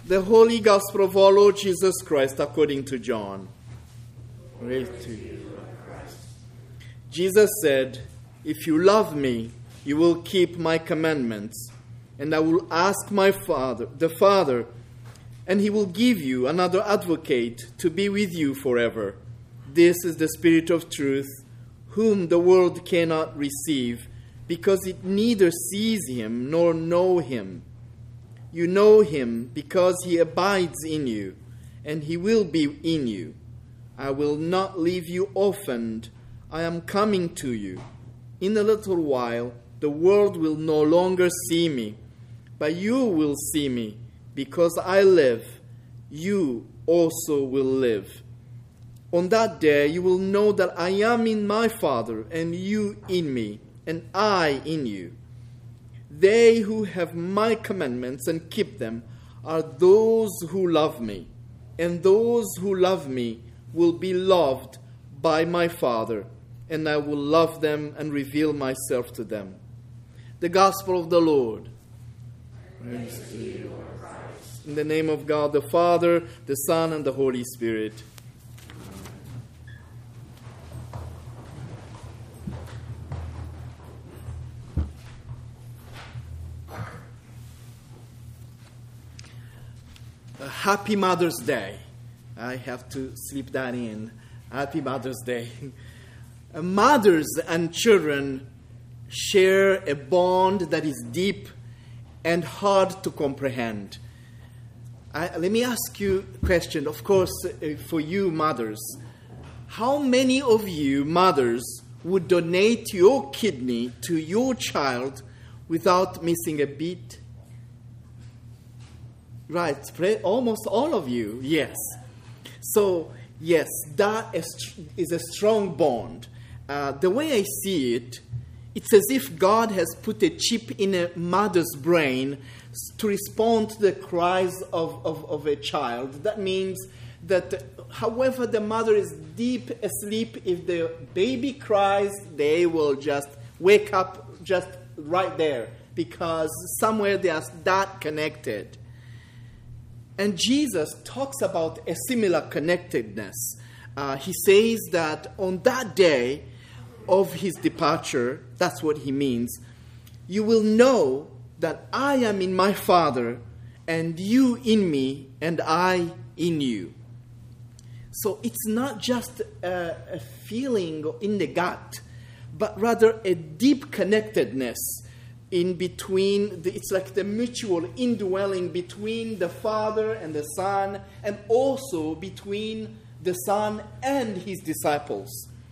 The Holy Gospel of our Lord Jesus Christ according to John. Praise to you, Christ. Jesus said, "If you love me, you will keep my commandments, and I will ask my Father, the Father, and he will give you another advocate to be with you forever. This is the Spirit of truth, whom the world cannot receive, because it neither sees him nor knows him. You know him because he abides in you, and he will be in you. I will not leave you orphaned. I am coming to you. In a little while, the world will no longer see me, but you will see me. Because I live, you also will live. On that day, you will know that I am in my Father, and you in me, and I in you. They who have my commandments and keep them are those who love me, and those who love me will be loved by my Father, and I will love them and reveal myself to them." The Gospel of the Lord. Praise to you, Lord Christ. In the name of God the Father, the Son, and the Holy Spirit. Happy Mother's Day. I have to slip that in. Happy Mother's Day. Mothers and children share a bond that is deep and hard to comprehend. Let me ask you a question, of course, for you mothers. How many of you mothers would donate your kidney to your child without missing a beat? Right, almost all of you, yes. So, yes, that is a strong bond. The way I see it, it's as if God has put a chip in a mother's brain to respond to the cries of a child. That means that however the mother is deep asleep, if the baby cries, they will just wake up just right there because somewhere they are that connected. And Jesus talks about a similar connectedness. He says that on that day of his departure, that's what he means, you will know that I am in my Father, and you in me, and I in you. So it's not just a feeling in the gut, but rather a deep connectedness in between. It's like the mutual indwelling between the Father and the Son, and also between the Son and his disciples.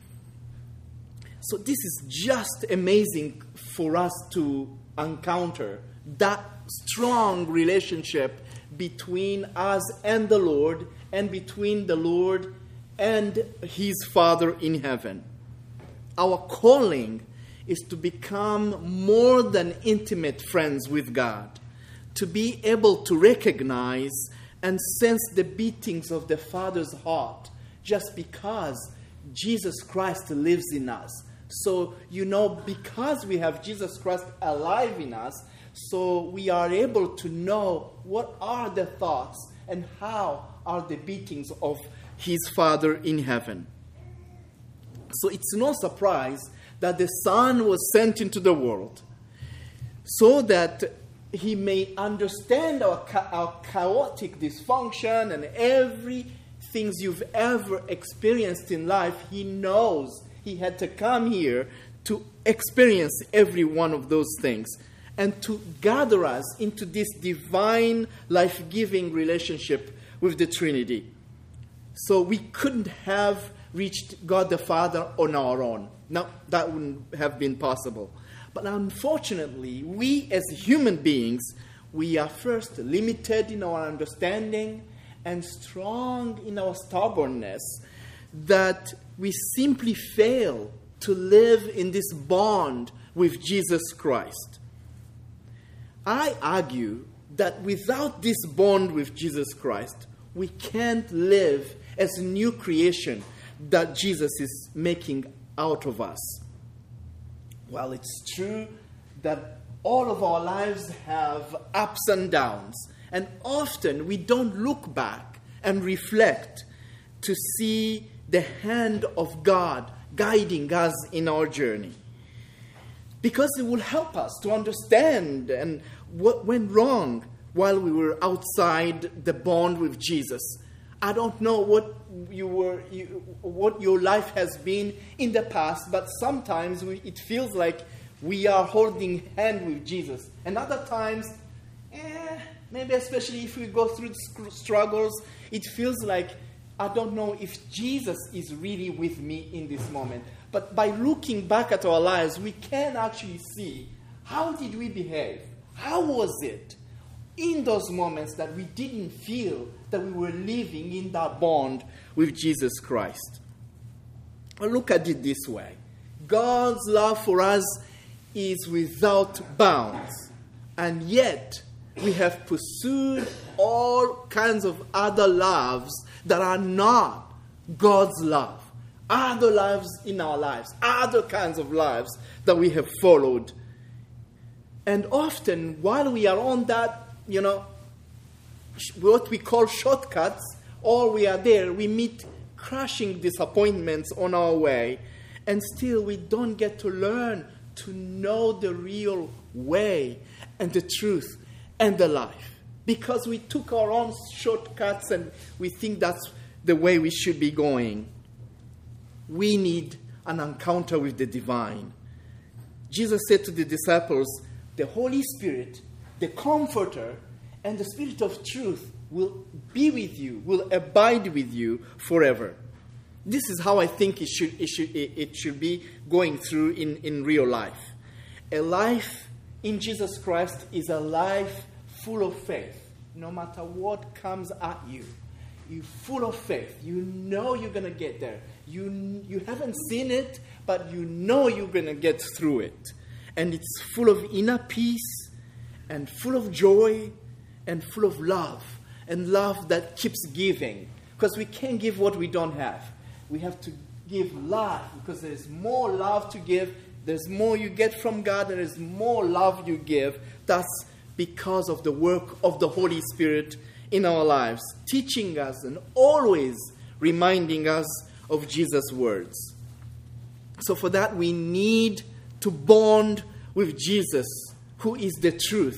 So this is just amazing for us to encounter that strong relationship between us and the Lord, and between the Lord and his Father in heaven. Our calling is to become more than intimate friends with God, to be able to recognize and sense the beatings of the Father's heart just because Jesus Christ lives in us. So, because we have Jesus Christ alive in us, so we are able to know what are the thoughts and how are the beatings of his Father in heaven. So it's no surprise that the Son was sent into the world so that he may understand our chaotic dysfunction and every things you've ever experienced in life. He knows he had to come here to experience every one of those things and to gather us into this divine, life-giving relationship with the Trinity. So we couldn't have reached God the Father on our own. No, that wouldn't have been possible. But unfortunately, we as human beings, we are first limited in our understanding and strong in our stubbornness, that we simply fail to live in this bond with Jesus Christ. I argue that without this bond with Jesus Christ, we can't live as a new creation that Jesus is making out of us. Well, it's true that all of our lives have ups and downs, And often we don't look back and reflect to see the hand of God guiding us in our journey. Because it will help us to understand and what went wrong while we were outside the bond with Jesus. I don't know what your life has been in the past, but sometimes it feels like we are holding hand with Jesus. And other times, maybe especially if we go through struggles, it feels like I don't know if Jesus is really with me in this moment. But by looking back at our lives, we can actually see, how did we behave? How was it in those moments that we didn't feel that we were living in that bond with Jesus Christ? Look at it this way. God's love for us is without bounds. And yet, we have pursued all kinds of other loves that are not God's love. Other lives in our lives. Other kinds of lives that we have followed. And often, while we are on that, what we call shortcuts, or we are there, we meet crushing disappointments on our way. And still, we don't get to learn to know the real way and the truth and the life. Because we took our own shortcuts and we think that's the way we should be going. We need an encounter with the divine. Jesus said to the disciples, the Holy Spirit, the Comforter, and the Spirit of truth will be with you, will abide with you forever. This is how I think it should be going through in real life. A life in Jesus Christ is a life full of faith. No matter what comes at you, you're full of faith. You know you're going to get there. You haven't seen it, but you know you're going to get through it. And it's full of inner peace and full of joy and full of love. And love that keeps giving. Because we can't give what we don't have. We have to give love because there's more love to give. There's more you get from God. There is more love you give. That's because of the work of the Holy Spirit in our lives, teaching us and always reminding us of Jesus' words. So for that, we need to bond with Jesus, who is the truth,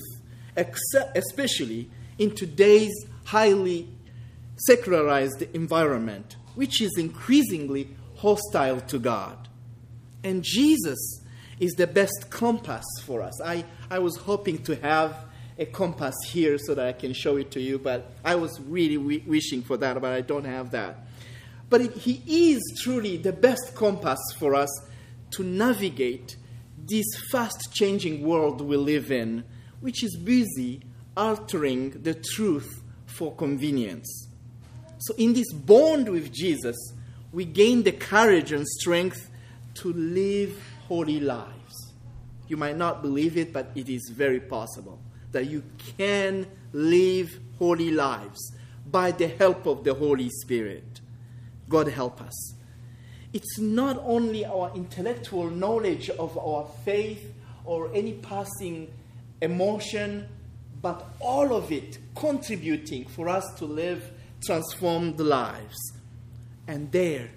especially in today's highly secularized environment, which is increasingly hostile to God. And Jesus is the best compass for us. I was hoping to have a compass here so that I can show it to you, but I was really wishing for that, but I don't have that. But he is truly the best compass for us to navigate this fast-changing world we live in, which is busy altering the truth for convenience. So in this bond with Jesus, we gain the courage and strength to live holy lives. You might not believe it, but it is very possible that you can live holy lives by the help of the Holy Spirit. God help us. It's not only our intellectual knowledge of our faith or any passing emotion, but all of it contributing for us to live transformed lives. And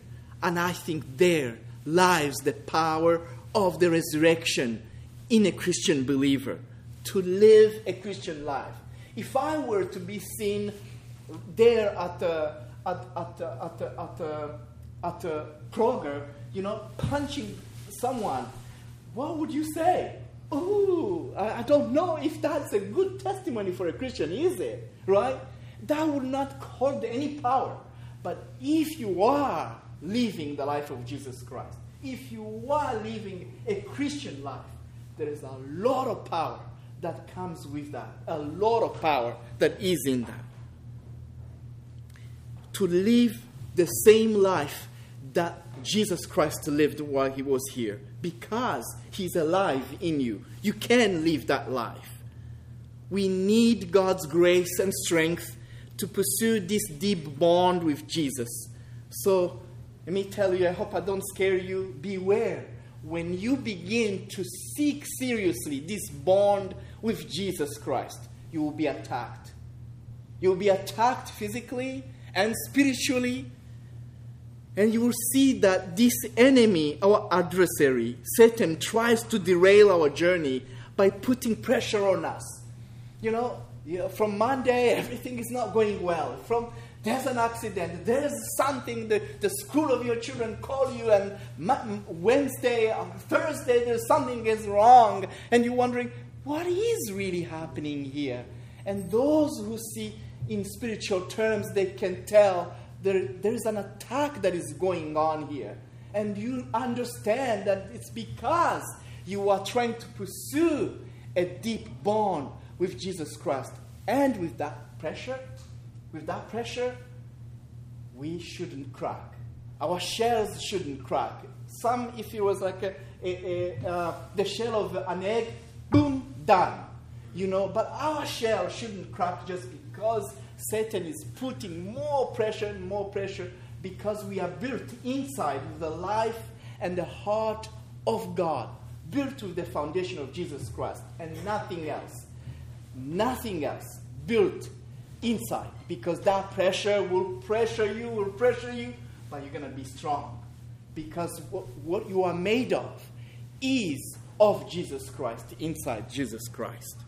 I think there lies the power of the resurrection in a Christian believer, to live a Christian life. If I were to be seen there at Kroger, punching someone, what would you say? Oh, I don't know if that's a good testimony for a Christian, is it? Right? That would not hold any power. But if you are living the life of Jesus Christ, if you are living a Christian life, there is a lot of power that comes with that. A lot of power that is in that. To live the same life that Jesus Christ lived while he was here. Because he's alive in you. You can live that life. We need God's grace and strength to pursue this deep bond with Jesus. So, let me tell you, I hope I don't scare you. Beware. When you begin to seek seriously this bond with Jesus Christ, you will be attacked. You'll be attacked physically and spiritually. And you will see that this enemy, our adversary, Satan, tries to derail our journey by putting pressure on us. From Monday, everything is not going well. There's an accident, there's something, the school of your children call you, and Wednesday or Thursday, there's something is wrong. And you're wondering, what is really happening here? And those who see in spiritual terms, they can tell there's an attack that is going on here. And you understand that it's because you are trying to pursue a deep bond with Jesus Christ. And with that pressure, we shouldn't crack. Our shells shouldn't crack. If it was like the shell of an egg, boom, done. But our shell shouldn't crack just because Satan is putting more pressure and more pressure, because we are built inside with the life and the heart of God, built with the foundation of Jesus Christ and nothing else. Nothing else built inside, because that pressure will pressure you, but you're going to be strong, because what you are made of is of Jesus Christ, inside Jesus Christ.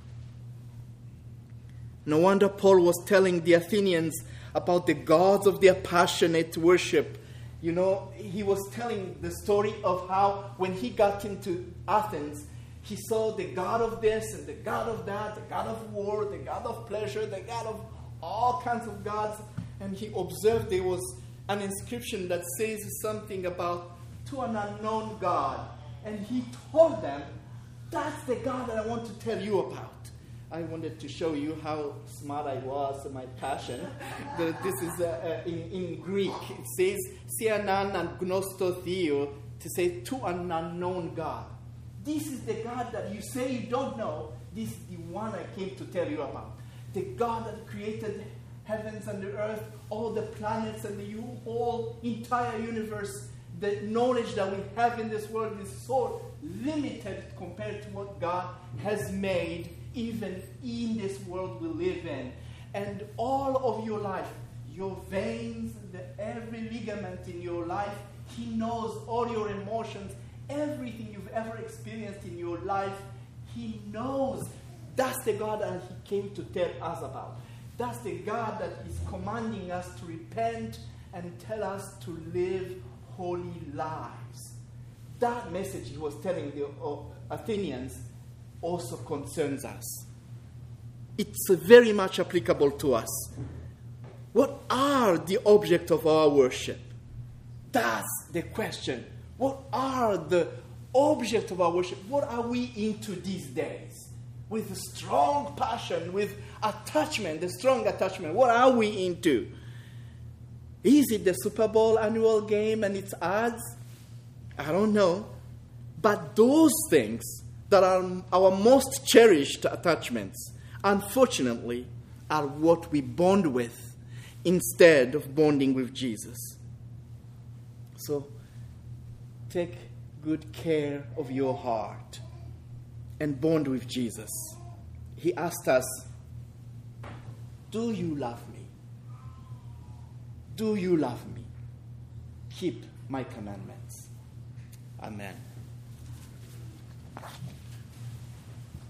No wonder Paul was telling the Athenians about the gods of their passionate worship. He was telling the story of how when he got into Athens, he saw the god of this and the god of that, the god of war, the god of pleasure, the god of all kinds of gods. And he observed there was an inscription that says something about to an unknown God. And he told them, that's the God that I want to tell you about. I wanted to show you how smart I was, my passion. This is in Greek. It says, "Sianan and gnosto theo," to say, to an unknown God. This is the God that you say you don't know. This is the one I came to tell you about. The God that created heavens and the earth, all the planets and the whole entire universe. The knowledge that we have in this world is so limited compared to what God has made, even in this world we live in. And all of your life, your veins, every ligament in your life, He knows all your emotions, everything you've ever experienced in your life, He knows. That's the God that He came to tell us about. That's the God that is commanding us to repent and tell us to live holy lives. That message He was telling the Athenians also concerns us. It's very much applicable to us. What are the object of our worship? That's the question. What are the object of our worship? What are we into these days? With strong passion, with attachment, the strong attachment. What are we into? Is it the Super Bowl annual game and its ads? I don't know. But those things that are our most cherished attachments, unfortunately, are what we bond with instead of bonding with Jesus. So, take good care of your heart and bond with Jesus. He asked us, do you love me? Do you love me? Keep my commandments. Amen.